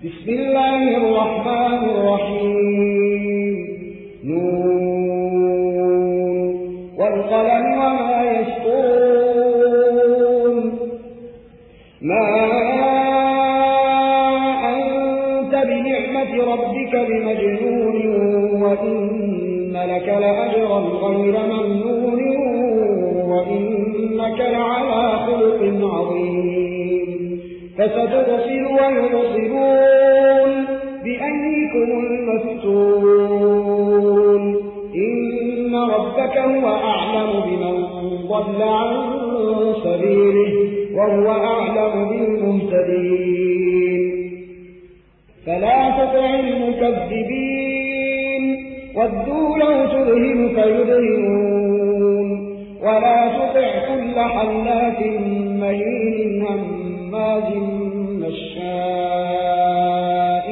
بسم الله الرحمن الرحيم نون والقلم وما يسطرون ما أنت بنعمة ربك بمجنون وإن لك لأجرا غير ممنون وإنك لعلى خلق عظيم فستبصر ويبصرون بأيكم المفتون إن ربك هو أعلم بمن ضل عن سبيله وهو أعلم بالمهتدين فلا تطع المكذبين ودوا لو تدهن فيدهنون ولا تطع كل حلاف مهين هماز مشاء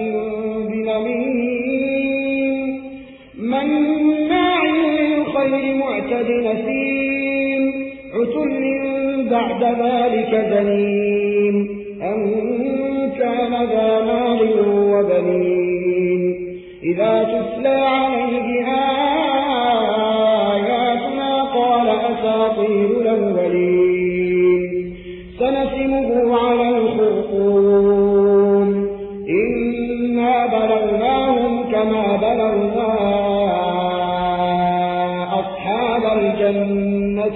بنميم مناع للخير معتد نسيم عتل بعد ذلك زنيم أن كان ذا مال وبنين إذا تتلى عليه آياتنا قال أساطير الأولين سنسمه على الخرطوم إنا بلوناهم كما بلونا أصحاب الجنة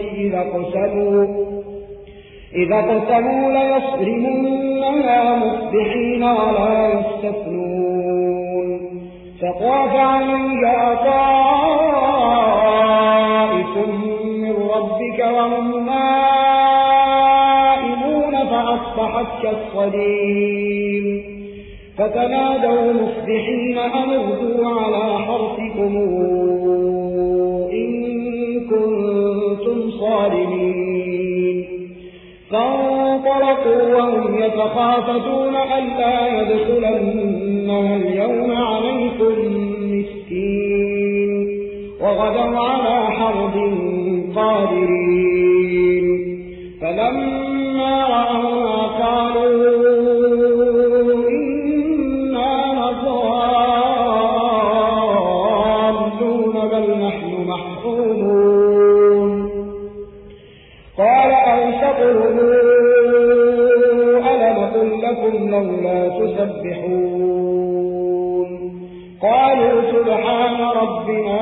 إذا قسموا ليصرمنها مصبحين ولا يستثنون فطاف عليها طائف من ربك وهم نائمون فأصبحت كالصريم فتنادوا مصبحين أن اغدوا على حرثكم إن كنتم صارمين فانطلقوا وهم يتخافتون ألا يدخلنها اليوم عليكم مسكين وغدوا على حرد قادرين فلما رأوها قالوا إنا لضالون بل نحن محرومون قال أوسطهم ألم أقل لكم لولا تسبحون قالوا سبحان ربنا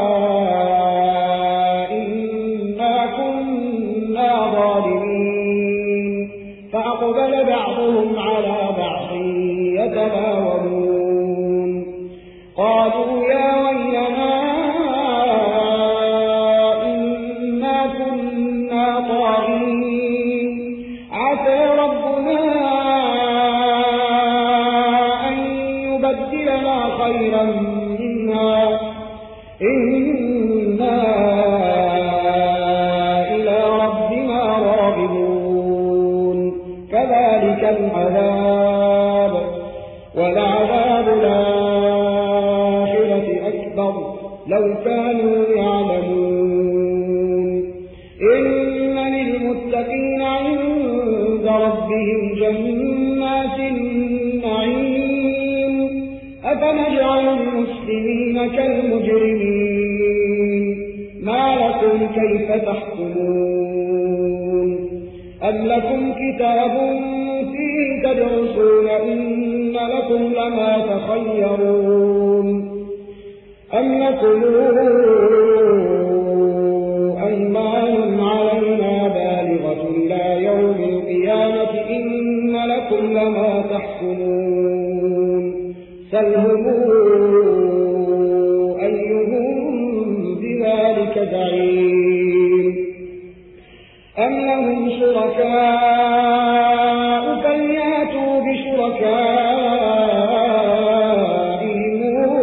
إنا كنا ظالمين فأقبل بعضهم على بعض يتلاومون قالوا يا ويلنا إنا كنا طاغين عسى ربنا أن يبدلنا خيرا منها إنا إلى ربنا راغبون كذلك العذاب ولعذاب الآخرة أكبر لو كانوا يعلمون إن للمتقين عند ربهم جنات النعيم أفنجعل المسلمين كالمجرمين ما لكم كيف تحكمون أم لكم كتاب فيه تدرسون إن لكم لما تخيرون أم لكم أيمان علينا بالغة لا يوم القيامة إن لكم لما تحكمون سلهم أيهم بذلك زعيم أم لهم شركاء فليأتوا بشركائهم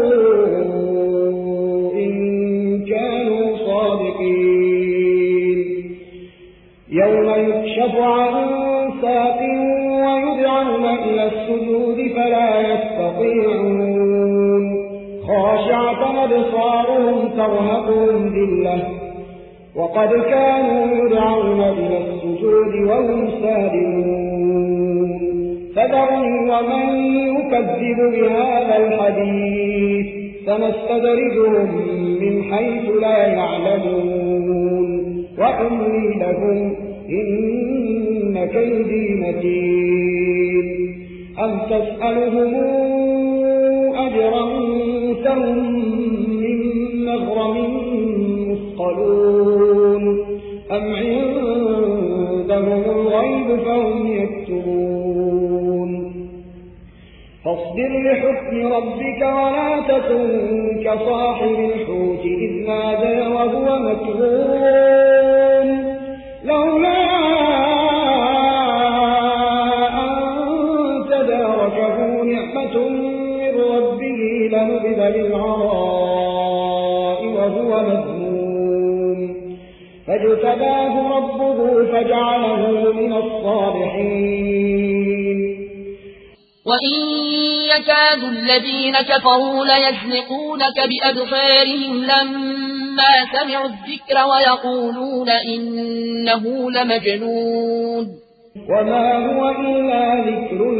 إن كانوا صادقين يوم يكشف عن ساق ويدعون إلى السجود فلا يستطيعون خاشعة أبصارهم ترهقهم ذلة وقد كانوا يدعون إلى السجود وهم سالمون فذرني ومن يكذب بهذا الحديث سنستدرجهم من حيث لا يعلمون وأملي لهم إن كيدي متين أم تسألهم أجرا فهم من مغرم مثقلون أم عندهم الغيب فهم يكتبون فاصبر لحكم ربك ولا تكن كصاحب الحوت إذ نادى وهو مكظوم لولا أن تداركه نعمة من ربه لنبذ بالعراء وهو مذموم فاجتباه ربه فجعله من الصالحين وإن يكاد الذين كفروا ليزلقونك بأبصارهم لما سمعوا الذكر ويقولون إنه لمجنون وما هو إلا ذكر